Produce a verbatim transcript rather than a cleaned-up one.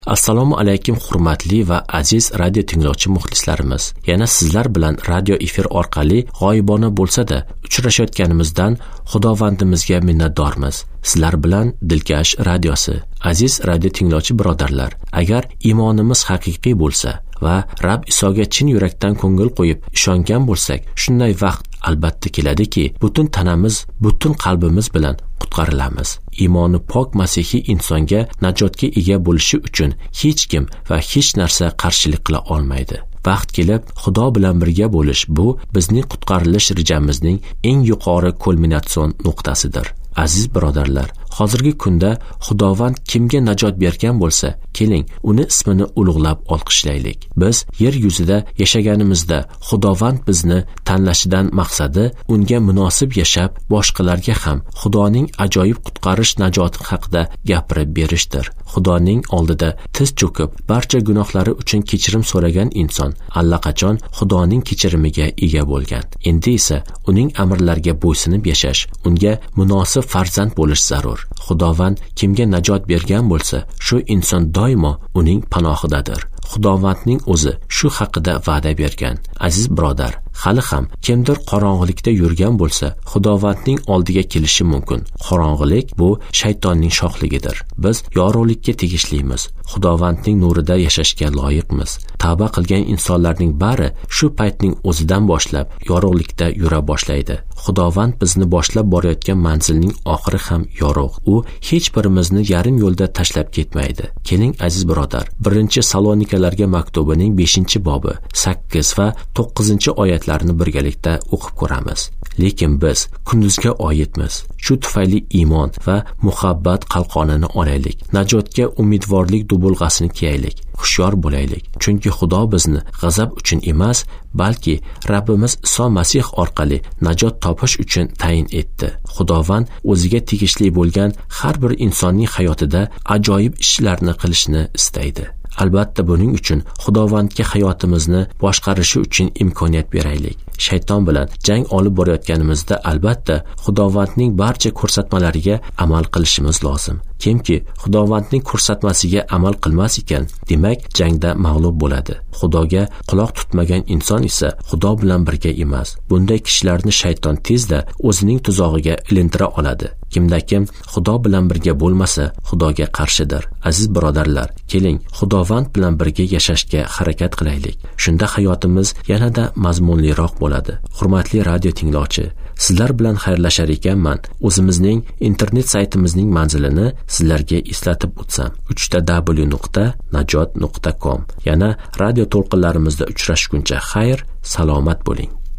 Assalomu alaykum hurmatli va aziz radio tinglovchi muxlislarimiz. Yana sizlar bilan radio efir orqali g'oyibona bo'lsa-da uchrashayotganimizdan Xudovandimizga minnatdormiz. Sizlar bilan Dilkash radiosi. Aziz radio tinglovchi birodarlar, agar iymonimiz haqiqiy bo'lsa va Rabb Isoga chin yurakdan ko'ngil qo'yib ishongan bo'lsak, shunday vaqt albatta keladiki, butun tanamiz, butun qalbimiz bilan qutqarilamiz. Iymoni pok masihiy insonga najotga ega bo'lishi uchun hech kim va hech narsa qarshilik qila olmaydi. Vaqt kelib Xudo bilan birga bo'lish bu bizning qutqarilish rejamizning eng yuqori kulminatsion nuqtasidir. Aziz birodarlar, hozirgi kunda Xudovand kimga najot bergan bo'lsa, keling, uni ismini ulug'lab olqishlaylik. Biz yer yuzida yashaganimizda Xudovand bizni tanlashidan maqsadi unga munosib yashab, boshqalarga ham Xudoning ajoyib qutqarish najoti haqida gapirib berishdir. Xudoning oldida tiz cho'kib, barcha gunohlari uchun kechirim so'ragan inson allaqachon Xudoning kechirimiga ega bo'lgan. Endi esa uning amrlariga bo'ysunib yashash, unga munosib farzand bo'lish zarur. Xudovand kimga najot bergan bo'lsa, shu inson doimo uning panohidadir. Xudovandning o'zi shu haqida va'da bergan. Aziz birodar, hali ham kimdir qorong'ilikda yurgan bo'lsa, Xudovandning oldiga kelishi mumkin. Qorong'ilik bu shaytonning shoxligidir. Biz yorug'likka tegishlimiz. Xudovandning nurida yashashga loyiqmiz. Tavba qilgan insonlarning bari shu paytning o'zidan boshlab yorug'likda yura boshlaydi. Xudovand bizni boshlab borayotgan manzilning oxiri ham yorug'. U hech birimizni yarim yo'lda tashlab ketmaydi. Keling aziz birodar, birinchi Salonikalarga maktubining beshinchi bobi, sakkiz va to'qqizinchi oyatlarini birgalikda o'qib ko'ramiz. Lekin biz kunduzga oidmiz. Shu tufayli iymon va muhabbat qalqonini olaylik. Najotga umidvorlik dubulg'asini kiyaylik. Hushyor bo'laylik. Chunki Xudo bizni g'azab uchun emas, balki Rabbimiz Iso Masih orqali najot topish uchun tayin etdi. Xudovand o'ziga tegishli bo'lgan har bir insonning hayotida ajoyib ishlarni qilishni istaydi. Albatta buning uchun Xudovandga hayotimizni boshqarishi uchun imkoniyat beraylik. Shayton bilan jang olib borayotganimizda albatta Xudovandning barcha ko'rsatmalariga amal qilishimiz lozim. Kimki Xudovandning ko'rsatmasiga amal qilmas ekan, demak jangda mag'lub bo'ladi. Xudoga quloq tutmagan inson esa Xudo bilan birga emas. Bunday kishilarni shayton tezda o'zining tuzog'iga ilintira oladi. Kimda kim Xudo bilan birga bo'lmasa, Xudoga qarshidir. Aziz birodarlar, keling, Xudovand bilan birga yashashga harakat qilaylik. Shunda hayotimiz yanada mazmunliroq bo'ladi. Hurmatli radio tinglovchi, sizlar bilan xayrlashar ekanman. O'zimizning internet saytimizning manzilini sizlarga eslatib o'tsam, uch w nuqta najot nuqta com. Yana radio to'lqinlarimizda uchrashguncha xayr, salomat bo'ling.